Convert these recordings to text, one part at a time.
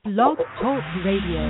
Blog Talk Radio.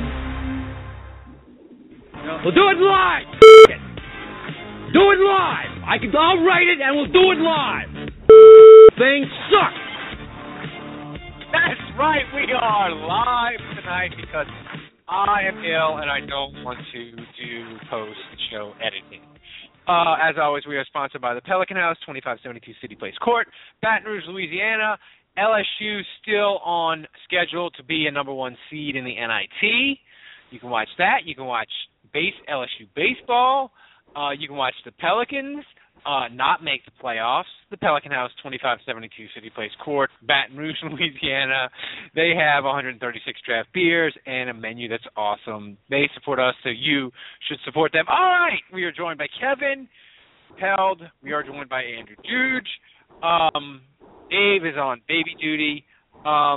We'll do it live. Do it live. I'll write it and we'll do it live. Thing sucks. That's right. We are live tonight because I am ill and I don't want to do post-show editing. As always, we are sponsored by the Pelican House, 2572 City Place Court, Baton Rouge, Louisiana. LSU still on schedule to be a number one seed in the NIT. You can watch that. You can watch LSU baseball. You can watch the Pelicans not make the playoffs. The Pelican House, 2572 City Place Court, Baton Rouge, Louisiana. They have 136 draft beers and a menu that's awesome. They support us, so you should support them. All right, we are joined by Kevin Held. We are joined by Andrew Juge. Dave is on baby duty. The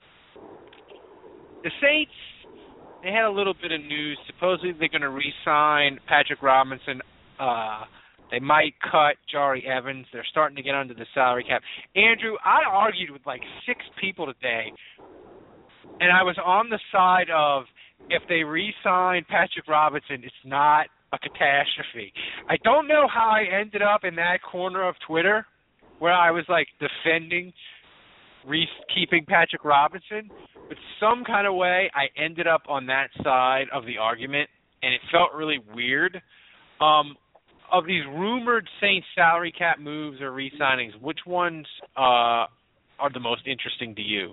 Saints, they had a little bit of news. Supposedly they're going to re-sign Patrick Robinson. They might cut Jari Evans. They're starting to get under the salary cap. Andrew, I argued with like 6 people today, and I was on the side of if they re-sign Patrick Robinson, it's not a catastrophe. I don't know how I ended up in that corner of Twitter where I was like defending keeping Patrick Robinson, but some kind of way I ended up on that side of the argument, and it felt really weird. Of these rumored Saints salary cap moves or re-signings, which ones are the most interesting to you?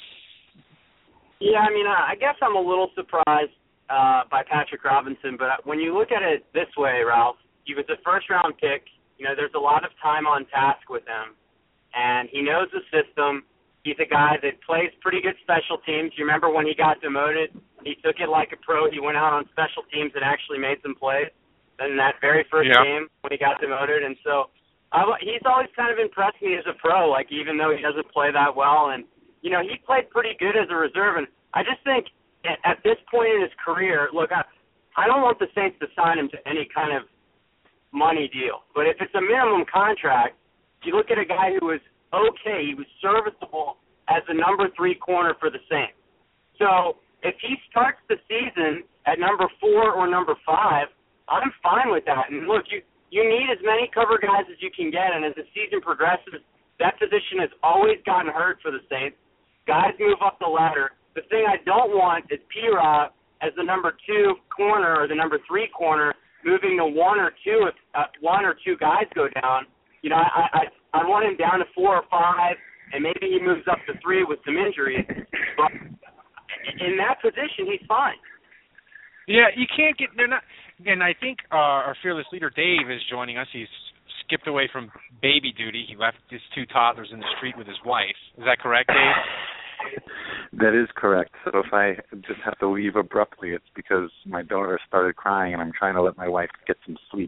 Yeah, I mean, I guess I'm a little surprised by Patrick Robinson, but when you look at it this way, Ralph, he was a first-round pick. You know, there's a lot of time on task with him, and he knows the system. He's a guy that plays pretty good special teams. You remember when he got demoted, he took it like a pro. He went out on special teams and actually made some plays in that very first game when he got demoted. And so he's always kind of impressed me as a pro, like even though he doesn't play that well. And, you know, he played pretty good as a reserve. And I just think at this point in his career, look, I don't want the Saints to sign him to any kind of money deal. But if it's a minimum contract, you look at a guy who was okay, he was serviceable as the number 3 corner for the Saints. So if he starts the season at number 4 or number 5, I'm fine with that. And look, you need as many cover guys as you can get, and as the season progresses, that position has always gotten hurt for the Saints. Guys move up the ladder. The thing I don't want is P-Rob as the number 2 corner or the number 3 corner moving to 1 or 2 if 1 or 2 guys go down. You know, I want him down to 4 or 5, and maybe he moves up to 3 with some injuries. But in that position, he's fine. Yeah, you can't get – they're not – and I think our fearless leader, Dave, is joining us. He's skipped away from baby duty. He left his 2 toddlers in the street with his wife. Is that correct, Dave? That is correct. So if I just have to leave abruptly, it's because my daughter started crying and I'm trying to let my wife get some sleep.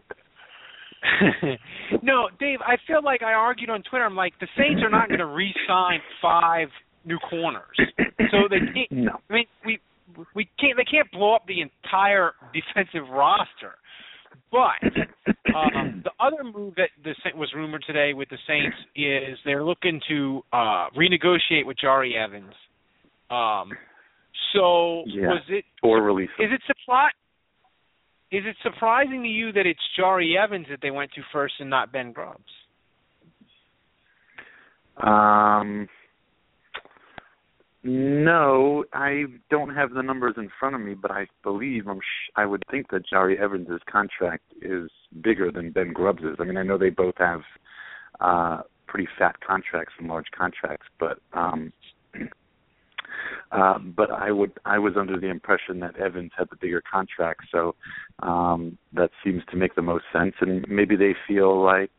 No, Dave, I feel like I argued on Twitter. I'm like, the Saints are not going to re-sign 5 new corners. So they can't. No. I mean, we can't. They can't blow up the entire defensive roster. But the other move that was rumored today with the Saints is they're looking to renegotiate with Jari Evans. Was it or release him. Is it surprising to you that it's Jari Evans that they went to first and not Ben Grubbs? No, I don't have the numbers in front of me, but I believe I would think that Jari Evans' contract is bigger than Ben Grubbs'. I mean, I know they both have pretty fat contracts and large contracts, but I was under the impression that Evans had the bigger contract, so that seems to make the most sense. And maybe they feel like,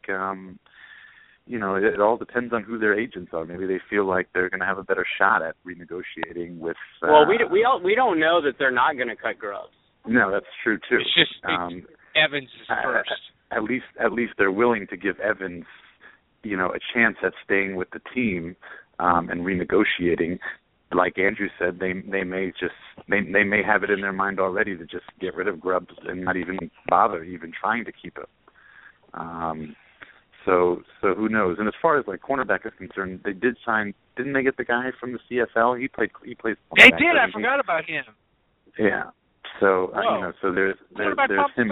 it all depends on who their agents are. Maybe they feel like they're going to have a better shot at renegotiating with. Well, we don't know that they're not going to cut Grubbs. No, that's true too. It's just Evans is first. At least they're willing to give Evans, a chance at staying with the team and renegotiating. Like Andrew said, they may have it in their mind already to just get rid of Grubbs and not even bother even trying to keep it. So who knows? And as far as like cornerback is concerned, they did sign. Didn't they get the guy from the CFL? He plays. They did. I forgot about him. Yeah. So so there's him.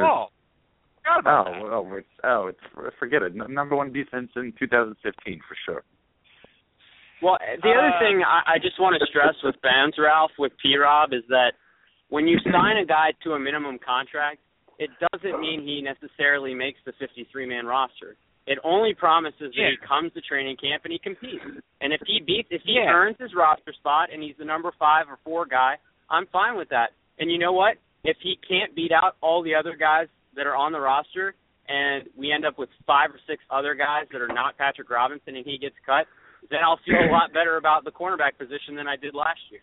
Forget it. Number one defense in 2015 for sure. Well, the other thing I just want to stress with fans, Ralph, with P-Rob, is that when you sign a guy to a minimum contract, it doesn't mean he necessarily makes the 53-man roster. It only promises that he comes to training camp and he competes. And if he earns his roster spot and he's the number 5 or 4 guy, I'm fine with that. And you know what? If he can't beat out all the other guys that are on the roster and we end up with 5 or 6 other guys that are not Patrick Robinson and he gets cut, then I'll feel a lot better about the cornerback position than I did last year.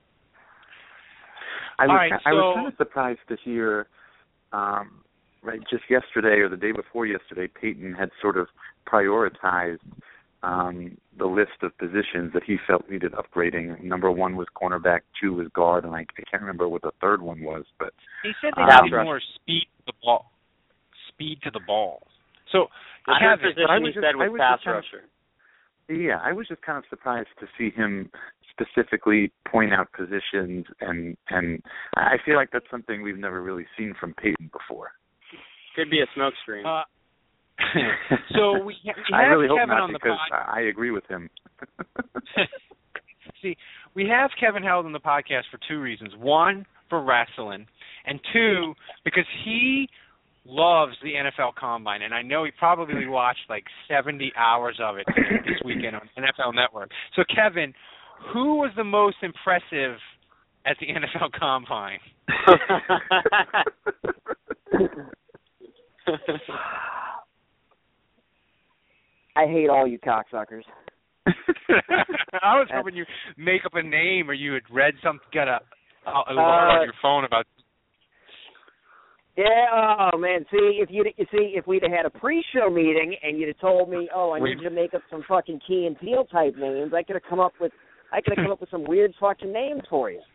I was kind of surprised to hear, just yesterday or the day before yesterday, Peyton had sort of prioritized the list of positions that he felt needed upgrading. Number 1 was cornerback, 2 was guard, and I can't remember what the third one was. But he said they need more speed to the ball. So the position he said was pass rusher. Yeah, I was just kind of surprised to see him specifically point out positions, and I feel like that's something we've never really seen from Peyton before. Could be a smoke screen. So we have I really hope Kevin not, on the because pod. I agree with him. See, we have Kevin Held on the podcast for 2 reasons. 1, for wrestling, and 2, because he loves the NFL Combine, and I know he probably watched like 70 hours of it this weekend on NFL Network. So, Kevin, who was the most impressive at the NFL Combine? I hate all you cocksuckers. I was hoping you'd make up a name, or you had read something, got a alert on your phone about. Yeah, oh man. See, if we'd have had a pre-show meeting and you'd have told me, I need you to make up some fucking Key and Peele type names, I could have come up with some weird fucking names for you.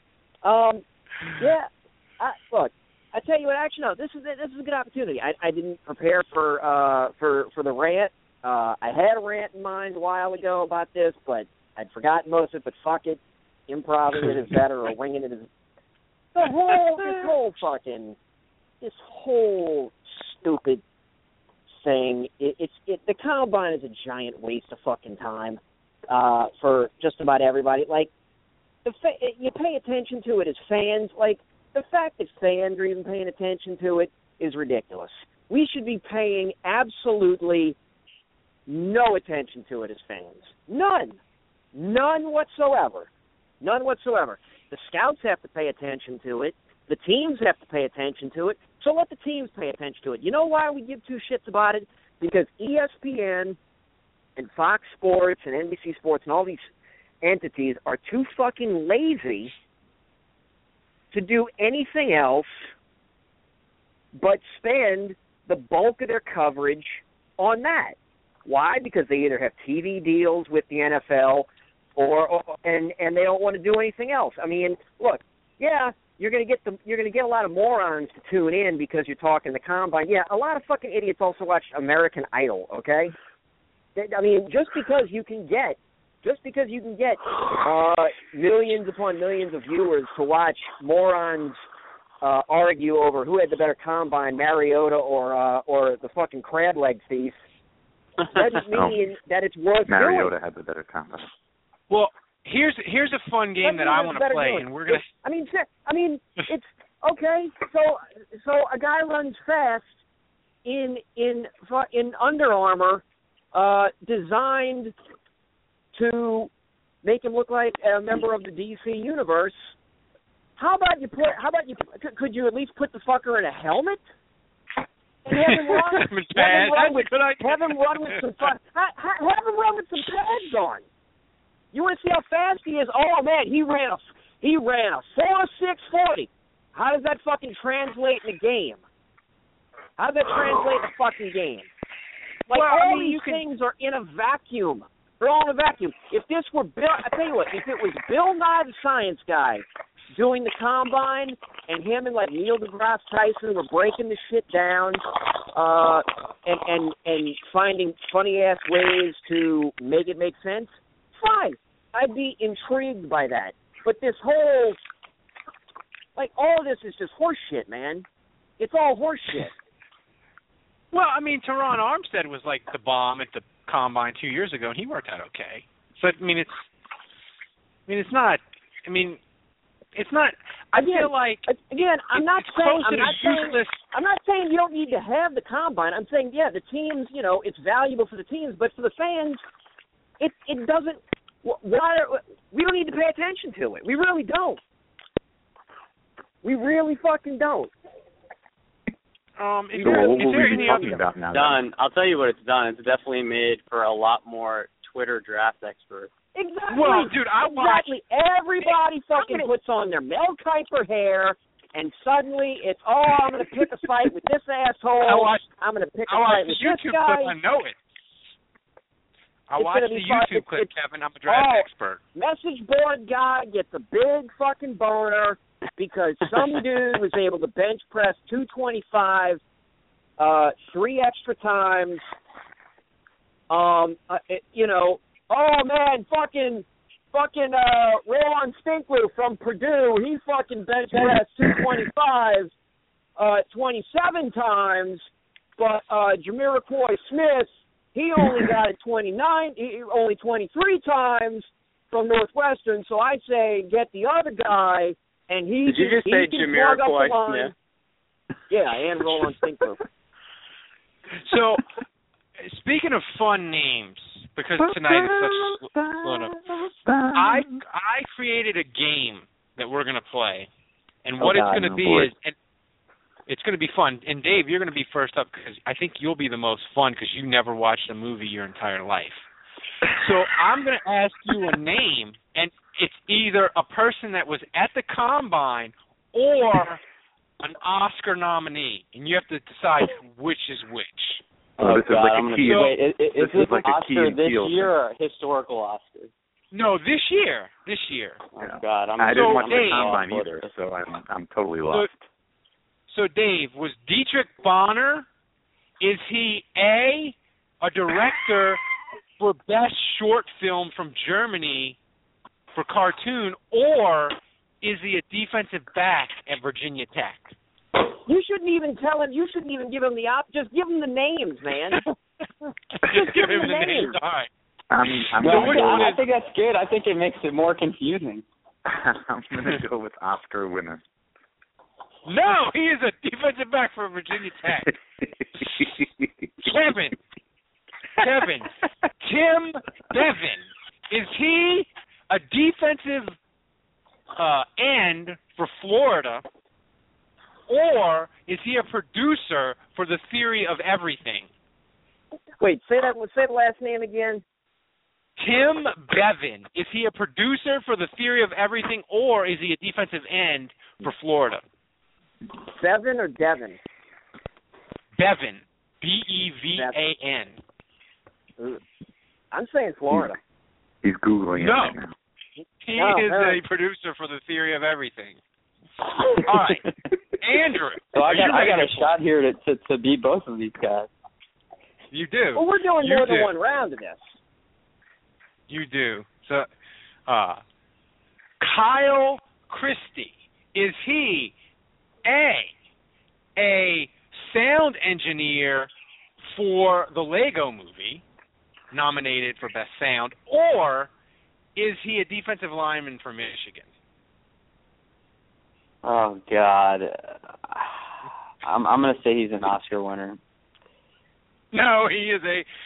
Look, I tell you what. Actually, no. This is a good opportunity. I didn't prepare for the rant. I had a rant in mind a while ago about this, but I'd forgotten most of it. But fuck it, improvising it is better, or winging it is. This whole stupid thing. The Combine is a giant waste of fucking time for just about everybody. Like, you pay attention to it as fans. Like, the fact that fans are even paying attention to it is ridiculous. We should be paying absolutely no attention to it as fans. None whatsoever. None whatsoever. The scouts have to pay attention to it. The teams have to pay attention to it. So let the teams pay attention to it. You know why we give 2 shits about it? Because ESPN and Fox Sports and NBC Sports and all these entities are too fucking lazy to do anything else but spend the bulk of their coverage on that. Why? Because they either have TV deals with the NFL and they don't want to do anything else. I mean, look, yeah, you're going to get a lot of morons to tune in because you're talking the Combine. Yeah, a lot of fucking idiots also watch American Idol, okay? I mean, just because you can get millions upon millions of viewers to watch morons argue over who had the better Combine, Mariota or the fucking crab leg thief, doesn't mean that it's worth Mariota doing. had the better Combine. Well, here's a fun game that I want to play, and we're gonna. I mean, it's okay. So a guy runs fast in Under Armour, designed to make him look like a member of the DC universe. Could you at least put the fucker in a helmet? And have him run with some pads on. You want to see how fast he is? Oh man, he ran a 4.640. How does that fucking translate in a game? How does that translate in a fucking game? Like, these things are in a vacuum. They're all in a vacuum. If this were I tell you what, if it was Bill Nye the Science Guy doing the Combine, and him and like Neil deGrasse Tyson were breaking the shit down, and finding funny ass ways to make it make sense, fine. I'd be intrigued by that. But this whole, like, all of this is just horse shit, man. It's all horse shit. Well, I mean, Teron Armstead was like the bomb at the Combine 2 years ago, and he worked out okay. But I mean, it's not. I feel like I'm not saying you don't need to have the Combine. I'm saying the teams. It's valuable for the teams, but for the fans, it doesn't. We don't need to pay attention to it. We really don't. We really fucking don't. What were we talking about now? Done. I'll tell you what it's done. It's definitely made for a lot more Twitter draft experts. Exactly. Well, dude, exactly. Everybody fucking puts on their Mel Kiper hair, and suddenly it's, I'm going to pick a fight with this asshole. I'm going to pick a fight with this guy. Clip, I know it. I watched the YouTube clip, Kevin. I'm a draft expert. Message board guy gets a big fucking boner because some dude was able to bench press 225 3 extra times. Oh man, fucking Roland Stinkler from Purdue, he fucking bench pressed 225 27 times, but Jamiroquai Smith, he only got it 23 times from Northwestern, so I say get the other guy, and Did you just say Jamiroquai Smith? Yeah, and Roland Stinkler. So, speaking of fun names, because tonight is such fun, I created a game that we're going to play, and what it's going to be is, and it's going to be fun. And Dave, you're going to be first up because I think you'll be the most fun because you never watched a movie your entire life. So I'm going to ask you a name, and it's either a person that was at the Combine or an Oscar nominee, and you have to decide which is which. This is like a key. Is this like Oscar this year or historical Oscar? No, this year. This year. Oh God, I didn't watch the Dave, Combine either, so I'm totally lost. So Dave, was Dietrich Bonner? Is he a director for best short film from Germany for cartoon, or is he a defensive back at Virginia Tech? You shouldn't even tell him. You shouldn't even give him the Just give him the names, man. Just give him the names. All right. I think that's good. I think it makes it more confusing. I'm going to go with Oscar winner. No, he is a defensive back for Virginia Tech. Kevin, Tim Bevan. Is he a defensive end for Florida, or is he a producer for The Theory of Everything? Wait, say the last name again. Tim Bevan. Is he a producer for The Theory of Everything, or is he a defensive end for Florida? Bevan or Devin? Bevan. Bevan. I'm saying Florida. He's Googling it right now. He is a producer for The Theory of Everything. All right. Andrew. So I got a shot here to beat both of these guys. You do. Well, we're doing more than one round of this. You do. So, Kyle Christie, is he a sound engineer for the Lego Movie, nominated for Best Sound, or is he a defensive lineman for Michigan? Oh God, I'm going to say he's an Oscar winner. No, he's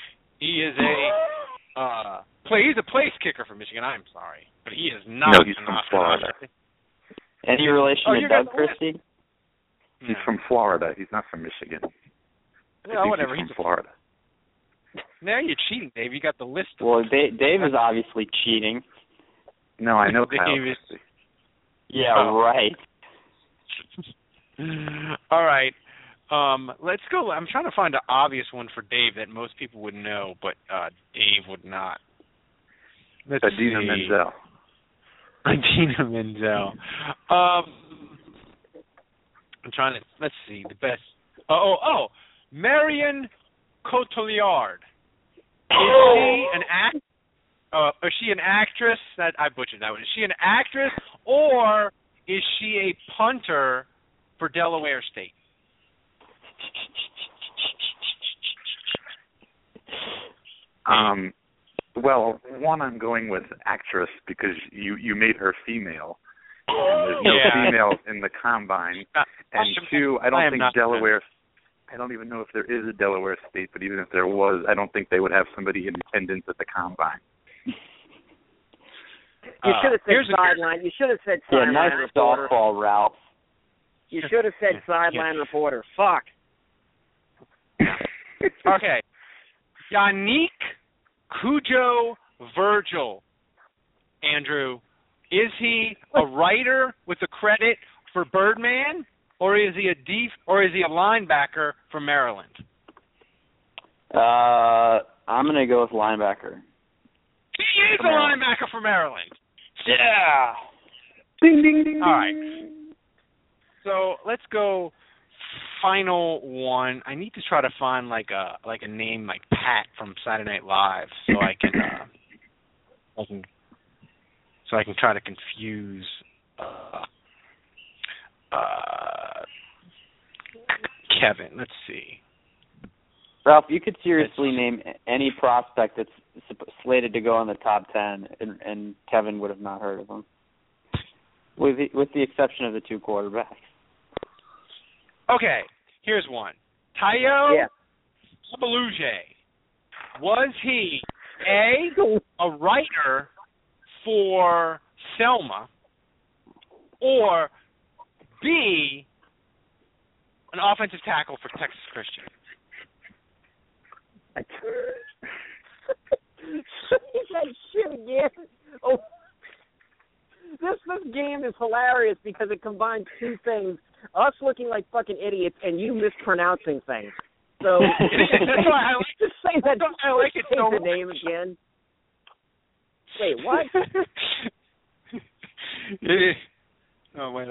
a place kicker for Michigan. I'm sorry, but he is not. No, he's from Oscar Florida. Any relation to Doug Christie? He's from Florida. He's not from Michigan. No, whatever. He's from Florida. Now you're cheating, Dave. You got the list. Well, Dave is obviously cheating. No, I know Kyle Christie. Yeah, right. All right. Let's go. I'm trying to find an obvious one for Dave that most people would know, but Dave would not. Idina Menzel. Idina Menzel. I'm trying to. Let's see the best. Marion Cotillard. Is she an actress? I butchered that one. Is she an actress, or is she a punter for Delaware State? Well, one, I'm going with actress because you made her female, and there's no female in the combine. And two, I don't think Delaware. I don't even know if there is a Delaware State, but even if there was, I don't think they would have somebody in attendance at the combine. You should have said sideline. You should have said sideline nice reporter. softball, Ralph. You should have said sideline reporter. Fuck. Okay. Yannick Cujo Virgil. Andrew, is he a writer with the credit for Birdman, or is he a linebacker for Maryland? I'm gonna go with linebacker. He is a linebacker for Maryland. Yeah. Ding ding ding. All right. So let's go. Final one. I need to try to find like a name like Pat from Saturday Night Live, so I can try to confuse Kevin. Let's see. Ralph, you could seriously name any prospect that's slated to go in the top 10, and Kevin would have not heard of him, with the exception of the two quarterbacks. Okay, here's one. Tayo Babaluje. Was he a writer for Selma, or B, an offensive tackle for Texas Christian? He said shit again. Oh, this game is hilarious because it combines two things: us looking like fucking idiots and you mispronouncing things. So that's why I like just say that. I like it so the name again. Wait, what? Oh wait,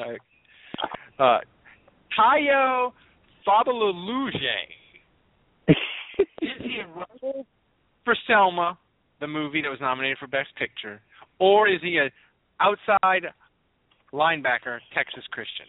Tayo Babaluje. Is he a writer for Selma, the movie that was nominated for Best Picture, or is he a outside linebacker, Texas Christian?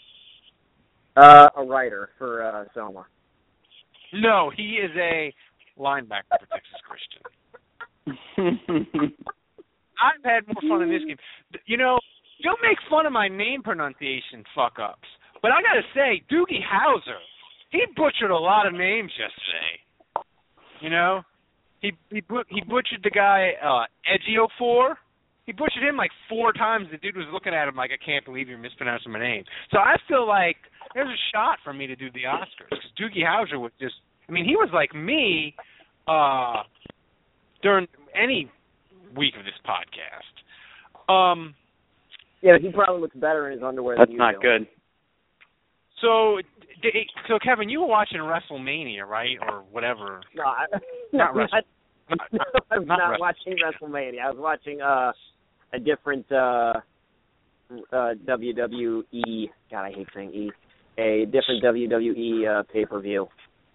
A writer for Selma. No, he is a linebacker for Texas Christian. I've had more fun in this game. You know, you'll make fun of my name pronunciation fuck-ups, but I got to say, Doogie Howser, he butchered a lot of names yesterday. You know? He butchered the guy, Ejiofor. He butchered him like 4 times. The dude was looking at him like, I can't believe you're mispronouncing my name. So I feel like there's a shot for me to do the Oscars. Because Doogie Howser was just, I mean, he was like me during any week of this podcast. Yeah, he probably looks better in his underwear That's than you not do. good. So Kevin, you were watching WrestleMania, right, or whatever? No, Not I'm not watching WrestleMania. I was watching a different WWE. God, I hate saying E. A different WWE pay-per-view.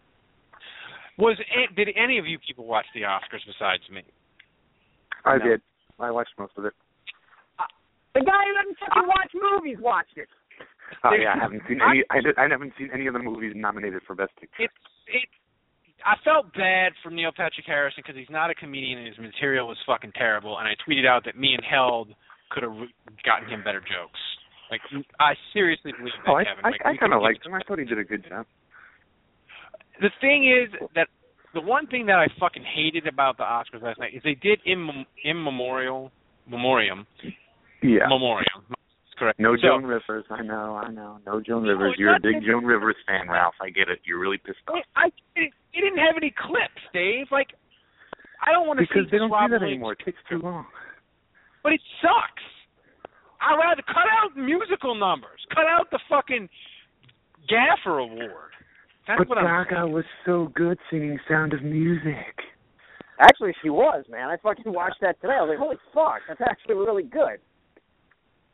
Did any of you people watch the Oscars besides me? I did. I watched most of it. The guy who doesn't fucking watch movies watched it. Oh yeah, I haven't seen any. I haven't seen any of the movies nominated for Best Picture. I felt bad for Neil Patrick Harrison because he's not a comedian and his material was fucking terrible. And I tweeted out that me and Held could have gotten him better jokes. Like, I seriously believe that, Kevin. I kind of liked him. I thought he did a good job. The thing is that the one thing that I fucking hated about the Oscars last night is they did in memoriam. Yeah. Memoriam. Correct. No Joan Rivers. I know. No Joan Rivers. You're a big Joan Rivers fan, Ralph. I get it. You're really pissed off. He didn't have any clips, Dave. Like, I don't want to see because they don't Rob do that Williams. anymore. It takes too long. But it sucks. I'd rather cut out musical numbers. Cut out the fucking Gaffer Award. That's but what Gaga was so good singing Sound of Music. Actually, she was, man. I fucking watched that today. I was like, holy fuck, that's actually really good.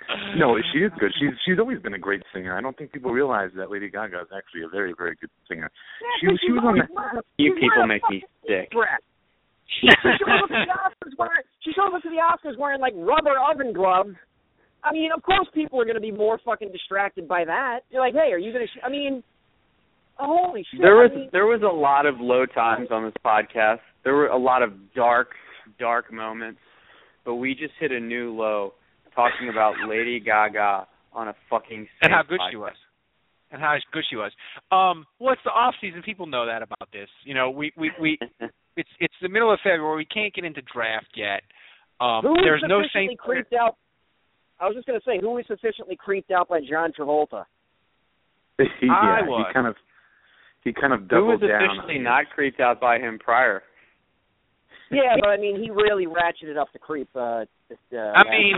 No, she is good. She's always been a great singer. I don't think people realize that Lady Gaga is actually a very, very good singer. She was on the. You people make me sick. She shows up to the Oscars wearing like rubber oven gloves. I mean, of course, people are going to be more fucking distracted by that. You're like, hey, are you going to? I mean, holy shit! There was a lot of low times on this podcast. There were a lot of dark moments, but we just hit a new low talking about Lady Gaga on a fucking and how good podcast. she was. And how good she was. Well, it's the off season. People know that about this. You know, we it's the middle of February. We can't get into draft yet. There's no Saints. Creeped out? I was just going to say, who was sufficiently creeped out by John Travolta? I was. He kind of doubled down. Who was officially not creeped out by him prior? Yeah, but I mean, he really ratcheted up the creep. I mean,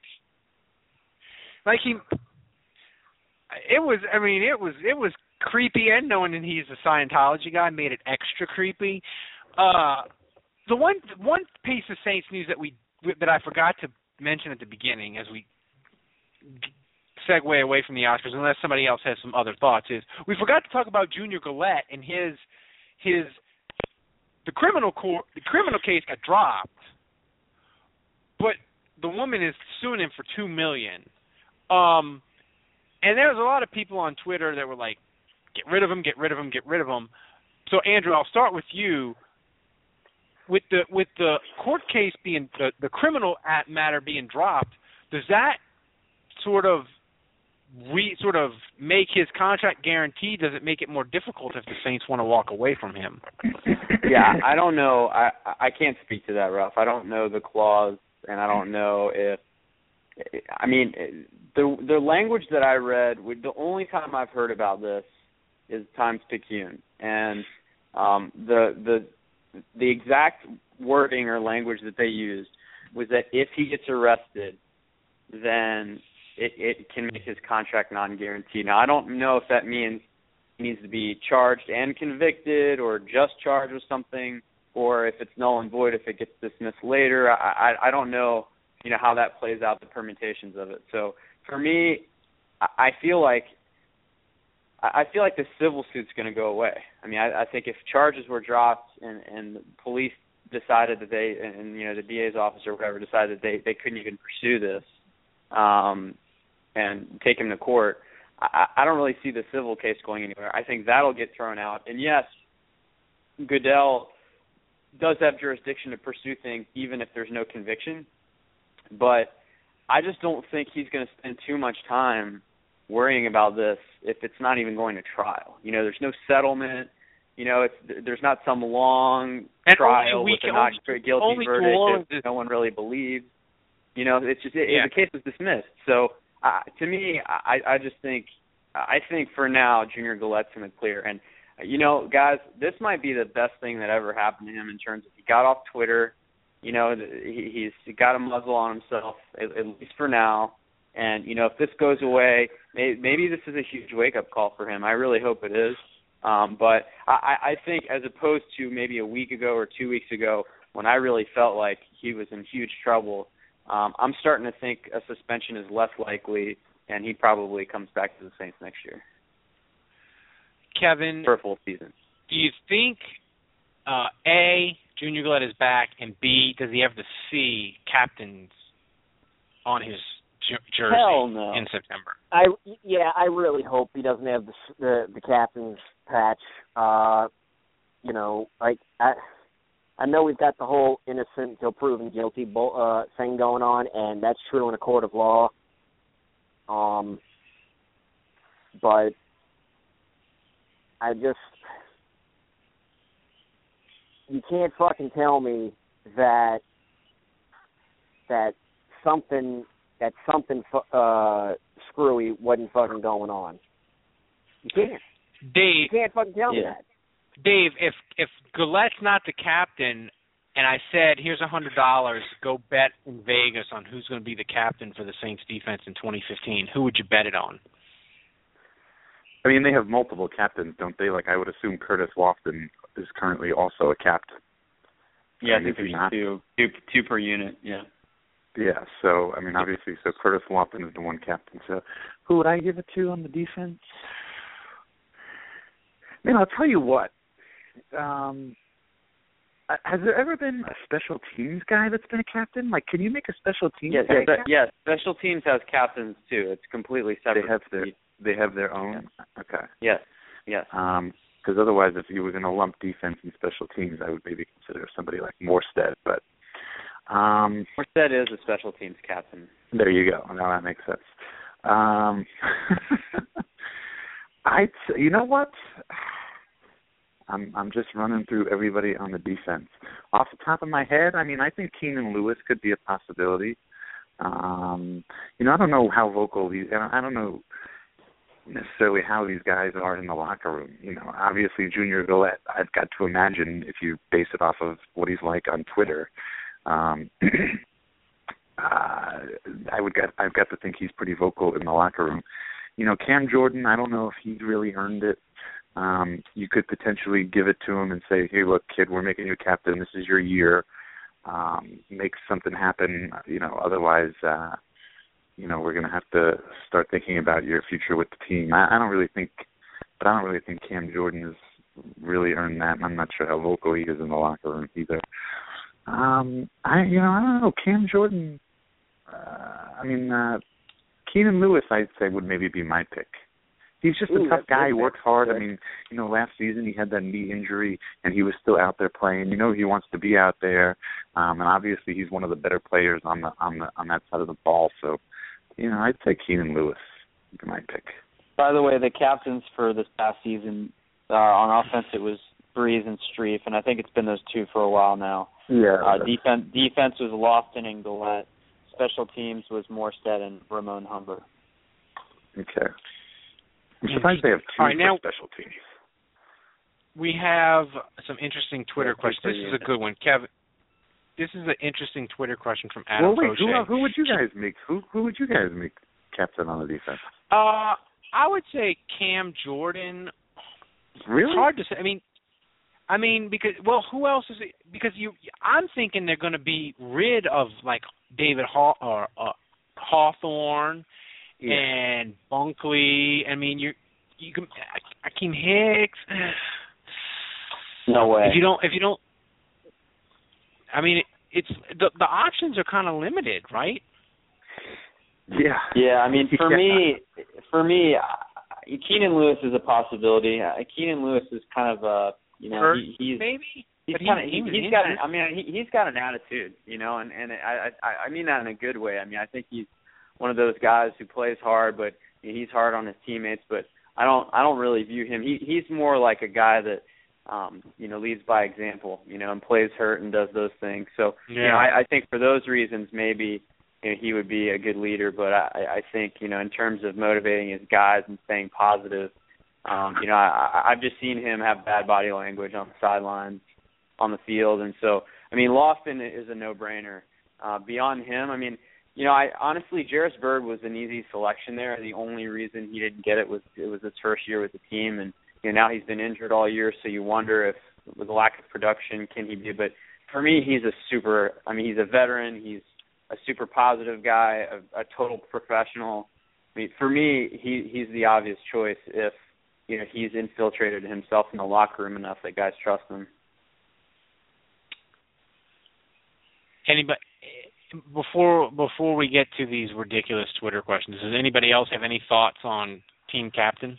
like he. It was creepy, and knowing that he's a Scientology guy made it extra creepy. The one piece of Saints news that I forgot to mention at the beginning, as we segue away from the Oscars, unless somebody else has some other thoughts, is we forgot to talk about Junior Gillette and the criminal case got dropped, but the woman is suing him for $2 million. And there was a lot of people on Twitter that were like, get rid of him, get rid of him, get rid of him. So, Andrew, I'll start with you. With the court case being, the criminal matter being dropped, does that sort of make his contract guaranteed? Does it make it more difficult if the Saints want to walk away from him? Yeah, I don't know. I can't speak to that, Ralph. I don't know the clause, and I don't know if – I mean, the language that I read, the only time I've heard about this is Times-Picayune. And the exact wording or language that they used was that if he gets arrested, then it can make his contract non-guaranteed. Now, I don't know if that means he needs to be charged and convicted or just charged with something, or if it's null and void if it gets dismissed later. I don't know, how that plays out, the permutations of it. So for me, I feel like the civil suit's going to go away. I mean, I think if charges were dropped and the police decided that the DA's office or whatever decided that they couldn't even pursue this and take him to court, I don't really see the civil case going anywhere. I think that'll get thrown out. And yes, Goodell does have jurisdiction to pursue things even if there's no conviction, but I just don't think he's going to spend too much time worrying about this if it's not even going to trial. There's no settlement. There's not some long trial with a not guilty verdict that no one really believes. It's just the case was dismissed. So to me, I think for now Junior Gillette's in the clear. And guys, this might be the best thing that ever happened to him in terms of he got off Twitter. He's got a muzzle on himself at least for now. And, if this goes away, maybe this is a huge wake-up call for him. I really hope it is. But I think as opposed to maybe a week ago or 2 weeks ago when I really felt like he was in huge trouble, I'm starting to think a suspension is less likely, and he probably comes back to the Saints next year. Kevin, for a full season. Do you think, A, Junior Gillette is back, and B, does he have the C, captains, on his jersey in September? I really hope he doesn't have the captain's patch. I know we've got the whole innocent until proven guilty thing going on, and that's true in a court of law. But you can't fucking tell me that something screwy wasn't fucking going on. You can't. Dave, you can't fucking tell me that. Dave, if Gillette's not the captain, and I said, here's $100, go bet in Vegas on who's going to be the captain for the Saints defense in 2015, who would you bet it on? I mean, they have multiple captains, don't they? Like, I would assume Curtis Lofton is currently also a captain. Yeah, I think there's two per unit, yeah. Yeah, so, I mean, obviously, so Curtis Lofton is the one captain. So who would I give it to on the defense? Man, I'll tell you what. Has there ever been a special teams guy that's been a captain? Like, can you make a special teams guy captain? Yes, special teams has captains, too. It's completely separate. They have their own? Yes. Okay. Yes. Because otherwise, if you were going to lump defense and special teams, I would maybe consider somebody like Morstead. But Morstead is a special teams captain. There you go. Now that makes sense. You know what? I'm just running through everybody on the defense. Off the top of my head, I mean, I think Keenan Lewis could be a possibility. I don't know how vocal I don't know necessarily how these guys are in the locker room. Obviously Junior Galette, I've got to imagine, if you base it off of what he's like on Twitter, I've got to think he's pretty vocal in the locker room. Cam Jordan, I don't know if he's really earned it. You could potentially give it to him and say, hey, look, kid, we're making you captain. This is your year. Make something happen. Otherwise, we're going to have to start thinking about your future with the team. I don't really think Cam Jordan has really earned that, and I'm not sure how vocal he is in the locker room either. I don't know. Cam Jordan, Keenan Lewis, I'd say, would maybe be my pick. He's just a tough guy. He works hard. I mean, last season he had that knee injury, and he was still out there playing. He wants to be out there, and obviously he's one of the better players on that side of the ball. So, I'd say Keenan Lewis would be my pick. By the way, the captains for this past season on offense, it was Breeze and Streif, and I think it's been those two for a while now. Yeah. Defense was Lofton and Galette. Special teams was Morstead and Ramon Humber. Okay. I'm surprised they have two special teams. We have some interesting Twitter questions. This is a good one, Kevin. This is an interesting Twitter question from Adam Fauché. Who would you guys make? Who would you guys make captain on the defense? I would say Cam Jordan. Really? It's hard to say. I mean, because who else is it? Because I'm thinking they're going to be rid of like David Hawthorne. Yeah. And Bunkley. I mean, you can Akeem Hicks. No way. If you don't. I mean, it's the options are kind of limited, right? Yeah. Yeah. I mean, for me, Keenan Lewis is a possibility. Keenan Lewis is kind of he's maybe. He's got an attitude, and I mean that in a good way. I mean, I think he's one of those guys who plays hard, but he's hard on his teammates. But I don't really view him. He's more like a guy that leads by example, and plays hurt and does those things. So I think for those reasons maybe he would be a good leader. But I think in terms of motivating his guys and staying positive, I've just seen him have bad body language on the sidelines, on the field, and so I mean Lofton is a no-brainer. Beyond him, I mean. Honestly, Jarris Bird was an easy selection there. The only reason he didn't get it was his first year with the team, and now he's been injured all year. So you wonder if, with the lack of production, can he be? But for me, he's a veteran. He's a super positive guy, a total professional. I mean, for me, he's the obvious choice if he's infiltrated himself in the locker room enough that guys trust him. Anybody? Before we get to these ridiculous Twitter questions, does anybody else have any thoughts on team captain?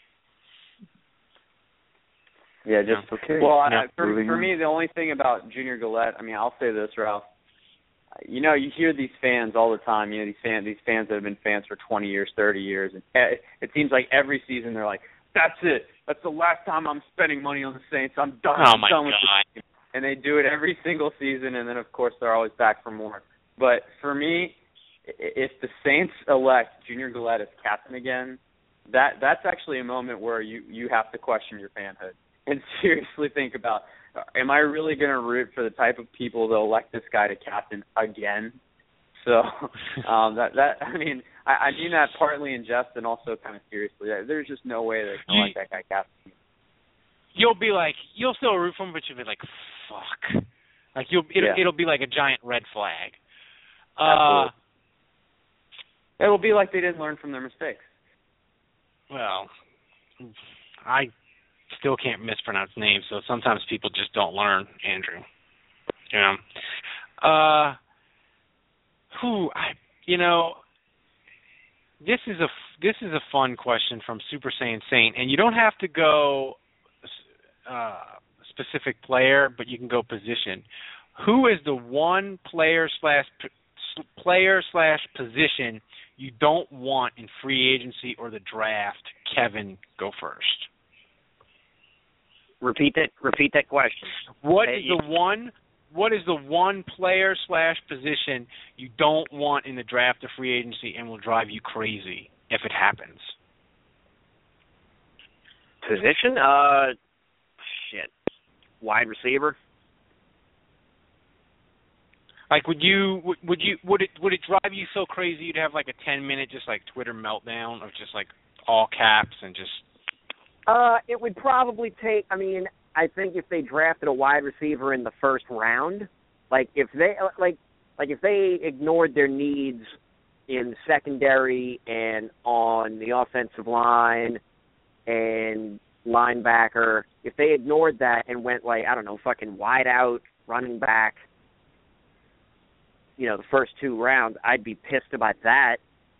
Yeah, just okay. Well, for me, the only thing about Junior Galette, I mean, I'll say this, Ralph. You hear these fans all the time. These fans that have been fans for 20 years, 30 years, and it seems like every season they're like, "That's it. That's the last time I'm spending money on the Saints. I'm done. Oh my done God!" With the team." And they do it every single season, and then of course they're always back for more. But for me, if the Saints elect Junior Galette as captain again, that's actually a moment where you have to question your fanhood and seriously think about, am I really going to root for the type of people that elect this guy to captain again? So I mean that partly in jest and also kind of seriously. There's just no way they can elect that guy captain. You'll still root for him, but you'll be like, fuck. Like it'll be like a giant red flag. It'll be like they didn't learn from their mistakes. Well, I still can't mispronounce names, so sometimes people just don't learn, Andrew. This is a fun question from Super Saiyan Saint, and you don't have to go specific player, but you can go position. Who is the one player slash position you don't want in free agency or the draft? Kevin, go first. Repeat that question. What is the one player slash position you don't want in the draft or free agency and will drive you crazy if it happens? Position? Wide receiver. Like, would it drive you so crazy you'd have like a 10-minute just like Twitter meltdown of just like all caps and just? It would probably take. I mean, I think if they drafted a wide receiver in the first round, like if they ignored their needs in secondary and on the offensive line and linebacker, if they ignored that and went like, I don't know, fucking wide out running back, the first two rounds, I'd be pissed about that.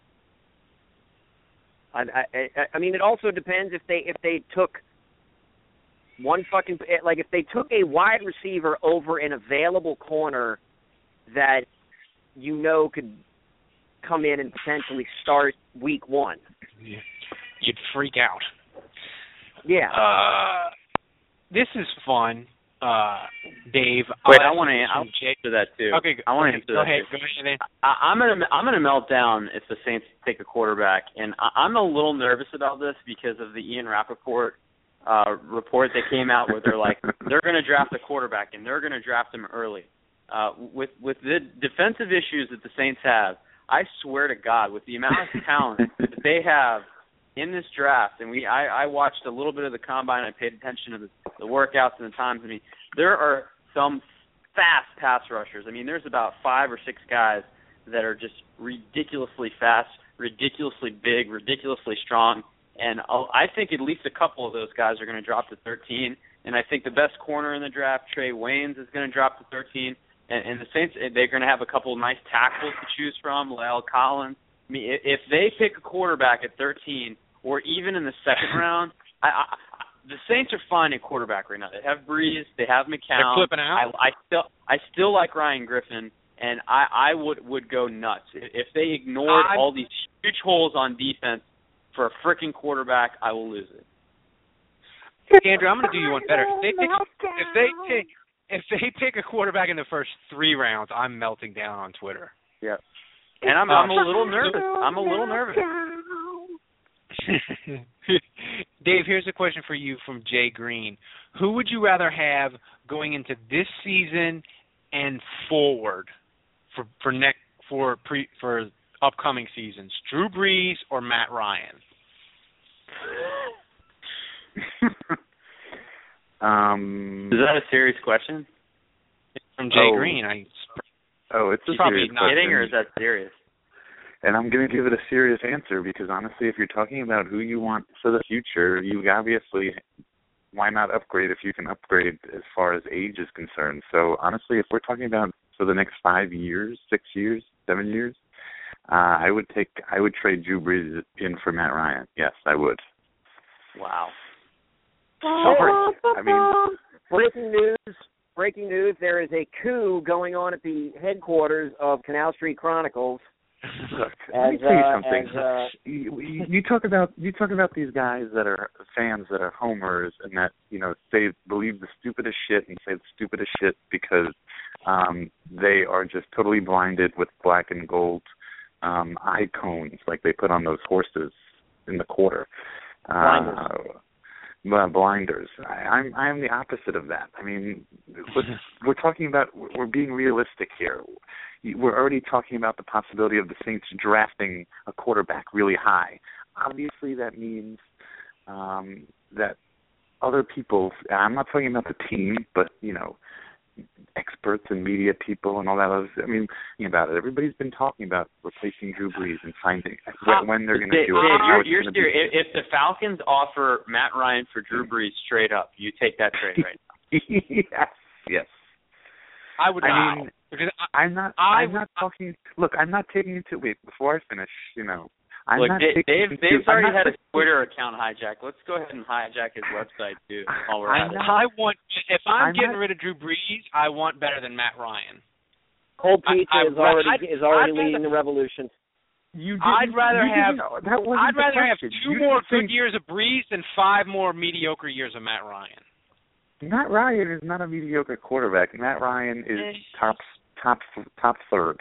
I mean, it also depends if they took one fucking, like if they took a wide receiver over an available corner that could come in and potentially start week one. Yeah. You'd freak out. Yeah. This is fun, Dave. Wait, I want to answer that too. Okay, I want to answer that too. Go ahead. I'm gonna melt down if the Saints take a quarterback, and I'm a little nervous about this because of the Ian Rappaport report that came out where they're like they're going to draft a quarterback and they're going to draft him early. With the defensive issues that the Saints have, I swear to God, with the amount of talent that they have in this draft, and I watched a little bit of the combine. I paid attention to the workouts and the times. I mean, there are some fast pass rushers. I mean, there's about 5 or 6 guys that are just ridiculously fast, ridiculously big, ridiculously strong. And I think at least a couple of those guys are going to drop to 13. And I think the best corner in the draft, Trey Waynes, is going to drop to 13. And the Saints, they're going to have a couple of nice tackles to choose from, La'el Collins. I mean, if they pick a quarterback at 13 or even in the second round, the Saints are fine at quarterback right now. They have Breeze, they have McCown. They're flipping out. I still like Ryan Griffin, and I would go nuts if they ignored all these huge holes on defense for a freaking quarterback. I will lose it. Andrew, I'm going to do you one better. If they pick a quarterback in the first 3 rounds, I'm melting down on Twitter. Yeah. And I'm a little nervous. I'm a little nervous. Dave, here's a question for you from Jay Green. Who would you rather have going into this season and forward for upcoming seasons, Drew Brees or Matt Ryan? Is that a serious question? From Jay Green. It's a probably serious not question. kidding, or is that serious? And I'm going to give it a serious answer because, honestly, if you're talking about who you want for the future, you obviously, why not upgrade if you can upgrade as far as age is concerned? So, honestly, if we're talking about for the next 5 years, 6 years, 7 years, I would trade Drew Brees in for Matt Ryan. Yes, I would. Wow. I mean, breaking news, there is a coup going on at the headquarters of Canal Street Chronicles. Look, let me tell you something. You talk about these guys that are fans that are homers and that they believe the stupidest shit and say the stupidest shit because they are just totally blinded with black and gold eye cones like they put on those horses in the quarter. Blinders. I'm the opposite of that. I mean, we're talking about, we're being realistic here. We're already talking about the possibility of the Saints drafting a quarterback really high. Obviously, that means that other people, I'm not talking about the team, but, experts and media people and all that other. I mean, think about it. Everybody's been talking about replacing Drew Brees and finding when they're going to do it. Dave, you're serious. If the Falcons offer Matt Ryan for Drew Brees straight up, you take that trade right now. Yes. I would not. I mean, because I'm not talking. Look, I'm not taking it to. Wait, before I finish, Look, Dave's already had a Twitter account hijacked. Let's go ahead and hijack his website too. While we're at it. If I'm getting rid of Drew Brees, I want better than Matt Ryan. Cold pizza is already leading the revolution. I'd rather have 2 more good years of Brees than 5 more mediocre years of Matt Ryan. Matt Ryan is not a mediocre quarterback. Matt Ryan is top third.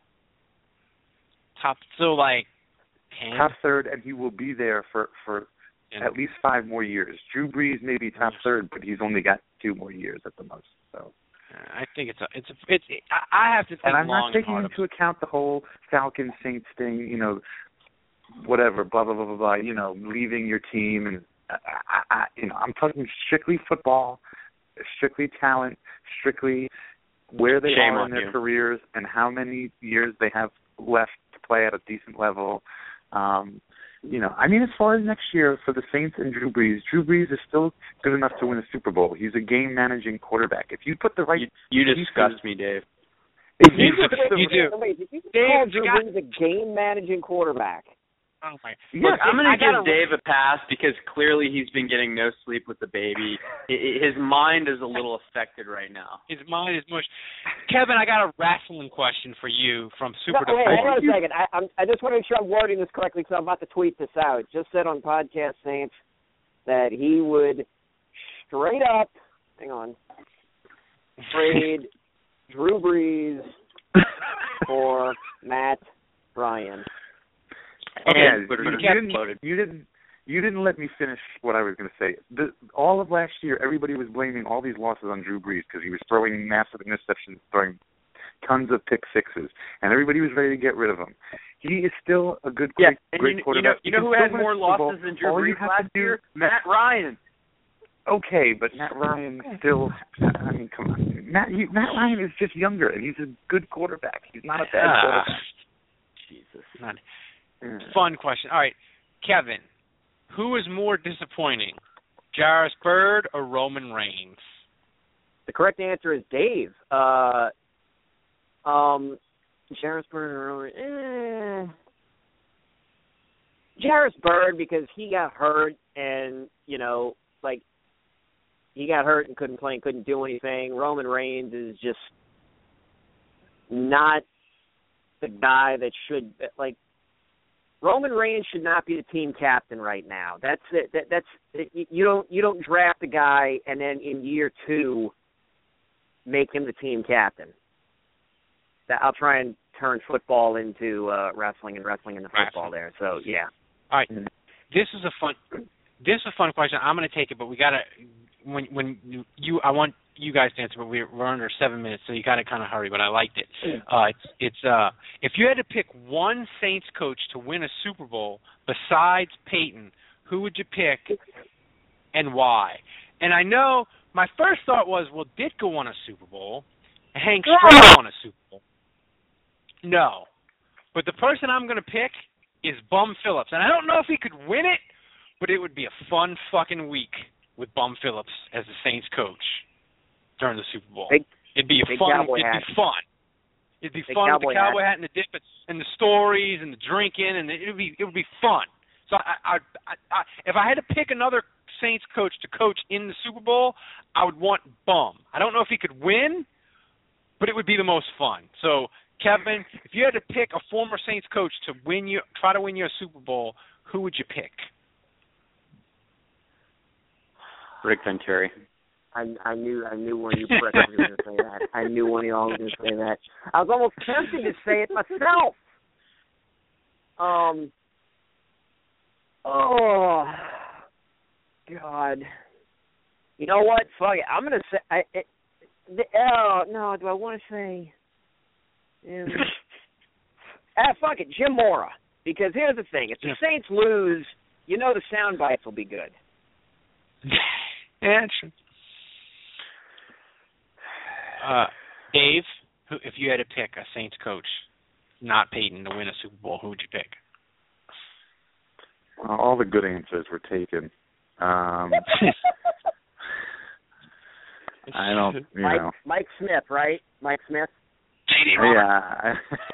Top third, and he will be there for at least 5 more years. Drew Brees may be top third, but he's only got 2 more years at the most. So I think I have to think and I'm long not taking and hard into account the whole Falcons Saints thing. Whatever, blah blah blah blah blah. Leaving your team, and I'm talking strictly football, strictly talent, strictly where they are in their careers and how many years they have left to play at a decent level. As far as next year for the Saints and Drew Brees is still good enough to win a Super Bowl. He's a game-managing quarterback. If you put the right... You disgust me, Dave. You do. If you call Drew Brees a game-managing quarterback... Oh my. Look, I'm going to give Dave a pass because clearly he's been getting no sleep with the baby. His mind is a little affected right now. His mind is mush. Kevin, I got a wrestling question for you from Super Hang on a second. I just want to make sure I'm wording this correctly because I'm about to tweet this out. It just said on Podcast Saints that he would straight up, trade Drew Brees for Matt Ryan. Okay, you didn't let me finish what I was going to say. All of last year, everybody was blaming all these losses on Drew Brees because he was throwing massive interceptions, throwing tons of pick sixes, and everybody was ready to get rid of him. He is still a great quarterback. You know who had more losses than Drew Brees last year? Matt Ryan. Okay, but Matt Ryan still. Come on. Matt Ryan is just younger, and he's a good quarterback. He's not a bad quarterback. Jesus. Fun question. All right, Kevin, who is more disappointing, Jairus Byrd or Roman Reigns? The correct answer is Dave. Jairus Byrd or Roman? Jairus Byrd because he got hurt and, he got hurt and couldn't play and couldn't do anything. Roman Reigns is just not the guy that should, Roman Reigns should not be the team captain right now. That's it. You don't draft a guy and then in year 2 make him the team captain. I'll try and turn football into wrestling and wrestling into football there. So yeah. All right. This is a fun question. I'm going to take it, but we got to I want you guys to answer, but we're under 7 minutes, so you got to kind of hurry. But I liked it. It's if you had to pick one Saints coach to win a Super Bowl besides Peyton, who would you pick and why? And I know my first thought was, well, Ditka won a Super Bowl, Hank Stram won a Super Bowl. No, but the person I'm going to pick is Bum Phillips, and I don't know if he could win it, but it would be a fun fucking week with Bum Phillips as the Saints coach during the Super Bowl. It'd be fun. It'd be fun with the cowboy hat and the dip and the stories and the drinking, and it would be fun. So I if I had to pick another Saints coach to coach in the Super Bowl, I would want Bum. I don't know if he could win, but it would be the most fun. So Kevin, if you had to pick a former Saints coach to try to win you a Super Bowl, who would you pick? Rick Venturi. I knew one of you pricks was going to say that. I knew one of y'all was going to say that. I was almost tempted to say it myself. Oh, God. You know what? Fuck it. I'm going to say... no, do I want to say... fuck it, Jim Mora. Because here's the thing. If the Saints lose, the sound bites will be good. Yeah, true. Dave, if you had to pick a Saints coach, not Peyton, to win a Super Bowl, who would you pick? Well, all the good answers were taken. I don't, Mike Smith, right? Mike Smith? Yeah.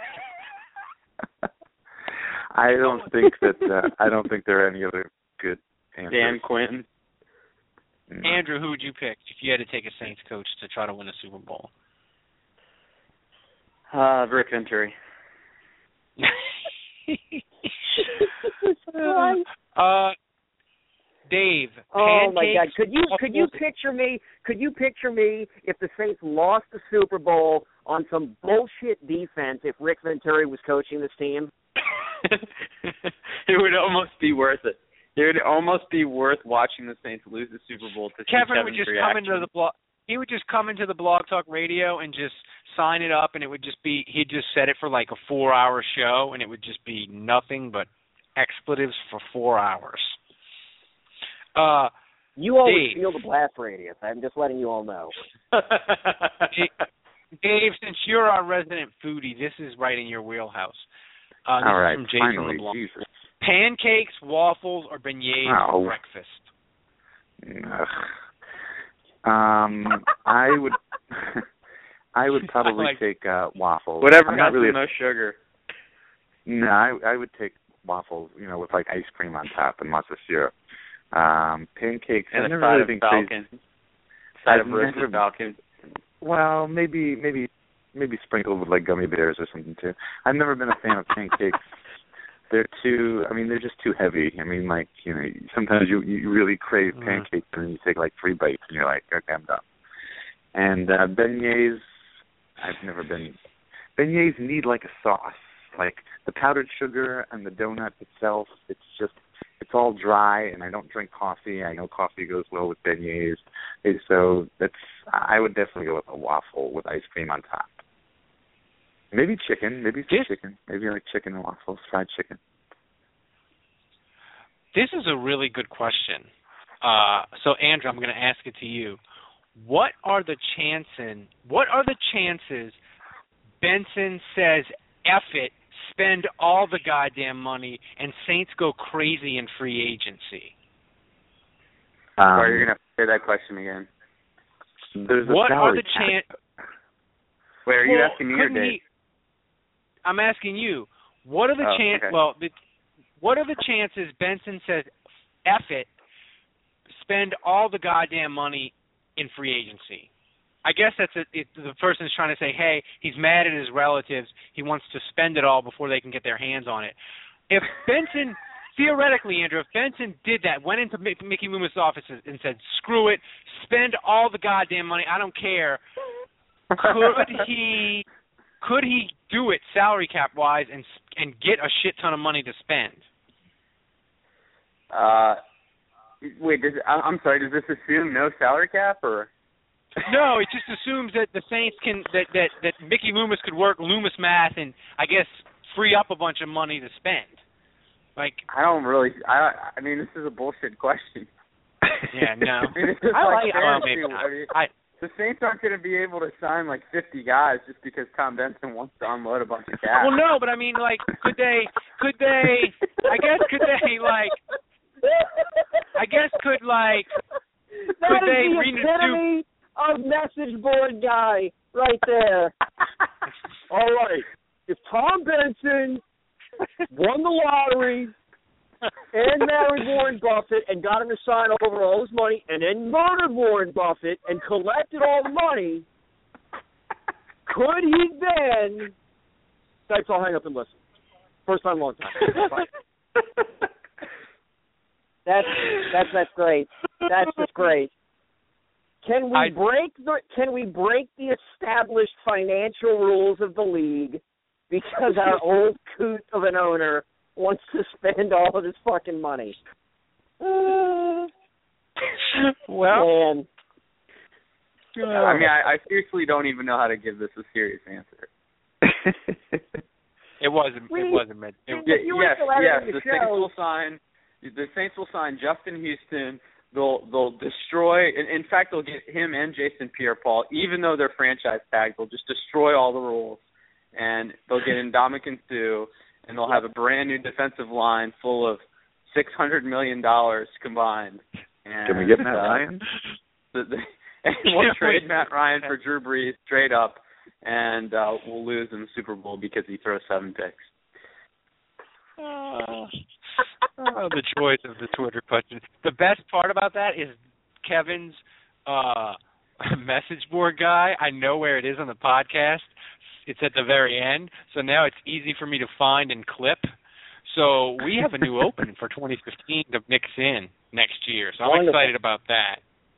I don't think there are any other good answers. Dan Quinn. No. Andrew, who would you pick if you had to take a Saints coach to try to win a Super Bowl? Rick Venturi. Dave. Oh my God! Could you picture me? Could you picture me if the Saints lost the Super Bowl on some bullshit defense? If Rick Venturi was coaching this team, it would almost be worth it. It would almost be worth watching the Saints lose the Super Bowl to see Kevin would Kevin's just reaction. come into the blog. He would just come into the Blog Talk Radio and just sign it up, and it would just be, he'd just set it for like a 4-hour show, and it would just be nothing but expletives for 4 hours. you always Dave. feel the blast radius. I'm just letting you all know. Dave, since you're our resident foodie, this is right in your wheelhouse. This all right, is from Jason finally, LeBlanc. Jesus. Pancakes, waffles, or beignets for breakfast? I would probably take waffles. Whatever I'm has not really the most sugar. No, I would take waffles, with like ice cream on top and lots of syrup. Pancakes. And I've a never side really of been Falcon. crazy. Side I've of roasted never- Falcon. Well, maybe sprinkled with like gummy bears or something too. I've never been a fan of pancakes. They're just too heavy. I mean, like, sometimes you really crave pancakes and then you take like 3 bites and you're like, okay, I'm done. And beignets, beignets need like a sauce. Like the powdered sugar and the donut itself, it's all dry, and I don't drink coffee. I know coffee goes well with beignets. So I would definitely go with a waffle with ice cream on top. Maybe chicken. Maybe some chicken. Maybe like chicken and waffles, fried chicken. This is a really good question. So, Andrew, I'm going to ask it to you. What are the chances Benson says, F it, spend all the goddamn money, and Saints go crazy in free agency? Sorry, you're going to have to say that question again. There's a what are salary the chances? Wait, are you asking me or Dave? I'm asking you. What are the chances? Okay. Well, what are the chances Benson says, F it, spend all the goddamn money in free agency? I guess the person's trying to say, hey, he's mad at his relatives. He wants to spend it all before they can get their hands on it. If Benson, theoretically, Andrew, if Benson did that, went into Mickey Loomis' office and said, screw it, spend all the goddamn money, I don't care, could he do it salary cap wise and get a shit ton of money to spend? Wait, I'm sorry. Does this assume no salary cap or? No, it just assumes that the Saints that Mickey Loomis could work Loomis math and I guess free up a bunch of money to spend. Like I don't really. I mean, this is a bullshit question. Yeah, no. I mean, it's just the Saints aren't going to be able to sign like 50 guys just because Tom Benson wants to unload a bunch of cash. Well, no, but I mean, like, could they? Could they epitome of message board guy right there. All right, if Tom Benson won the lottery and married Warren Buffett and got him to sign over all his money and then murdered Warren Buffett and collected all the money, could he then... Types, I'll hang up and listen. First time, long time. That's great. That's just great. Can we break the established financial rules of the league because our old coot of an owner wants to spend all of his fucking money? Well, I mean, I seriously don't even know how to give this a serious answer. It wasn't meant. Yes. The Saints will sign Justin Houston, they'll destroy. In fact, they'll get him and Jason Pierre-Paul, even though they're franchise tagged. They'll just destroy all the rules, and they'll get Ndamukong Suh, and they'll have a brand new defensive line full of $600 million combined. And, can we get Matt Ryan? And we'll trade Matt Ryan for Drew Brees straight up, and we'll lose in the Super Bowl because he throws 7 picks. The joys of the Twitter question. The best part about that is Kevin's message board guy. I know where it is on the podcast. It's at the very end, so now it's easy for me to find and clip. So we have a new opening for 2015 to mix in next year. So I'm excited about that.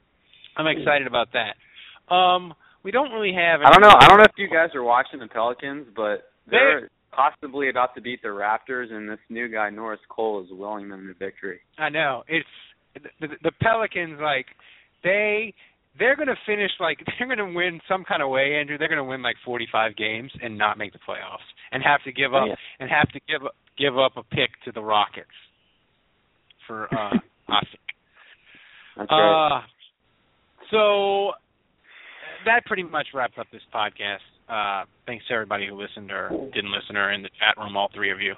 We don't really have any. I don't know if you guys are watching the Pelicans, but they're possibly about to beat the Raptors, and this new guy, Norris Cole, is willing them to victory. I know. It's the Pelicans, like, they're going to finish, like, they're going to win some kind of way, Andrew. They're going to win, like, 45 games and not make the playoffs and have to give up give up a pick to the Rockets for Osik. That's right. So that pretty much wraps up this podcast. Thanks to everybody who listened or didn't listen or in the chat room, all 3 of you.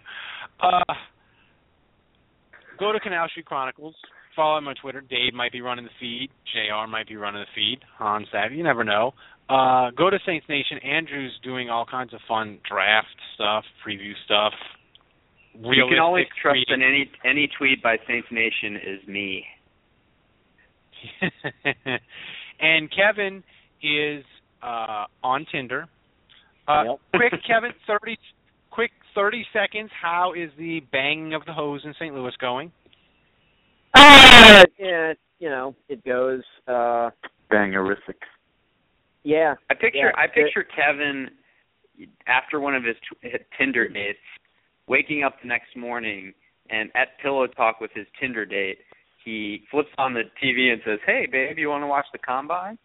Go to Canal Street Chronicles. Follow him on Twitter. Dave might be running the feed. JR might be running the feed. On Saturday, you never know. Go to Saints Nation. Andrew's doing all kinds of fun draft stuff, preview stuff. You can always trust that any tweet by Saints Nation is me. And Kevin is on Tinder. Quick, Kevin, 30 seconds. How is the banging of the hose in St. Louis going? Yeah, it goes. Bangerific. Yeah. I picture Kevin after one of his Tinder dates, waking up the next morning and at Pillow Talk with his Tinder date, he flips on the TV and says, "Hey, babe, you want to watch the Combine?"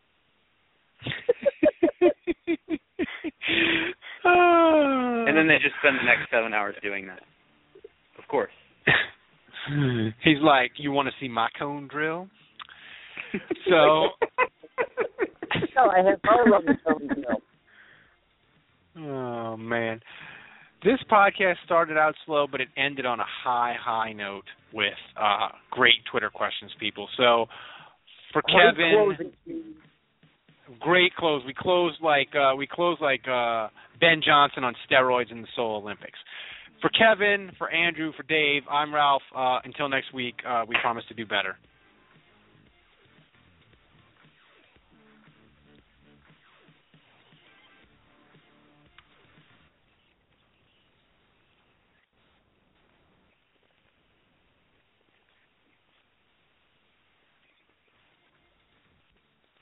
And then they just spend the next 7 hours doing that. Of course. He's like, "You want to see my cone drill?" So. No, I have all of the cone drill. Oh man, this podcast started out slow, but it ended on a high note with great Twitter questions, people. So for Kevin, great close. We closed like Ben Johnson on steroids in the Seoul Olympics. For Kevin, for Andrew, for Dave, I'm Ralph. Until next week, we promise to do better.